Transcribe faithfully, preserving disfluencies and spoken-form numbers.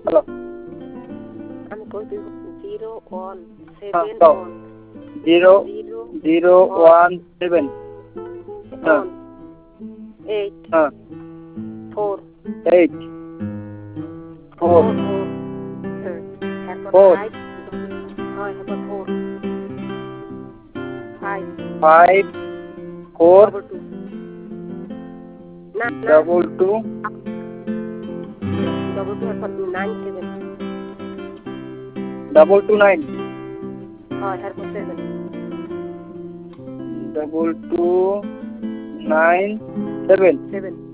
hello আমি কই দিব জিরো ওয়ান হ্যাঁ সেভেন দাও one zero zero zero one seven হ্যাঁ ওয়ান এইট হ্যাঁ four eight four four four হ্যাঁ এরপর ফোর ফাইভ হয় এরপর four five five four double two না না ডবল টু ডবল টু এরপর nine seven double two nine হয় এরপর seven double two nine seven seven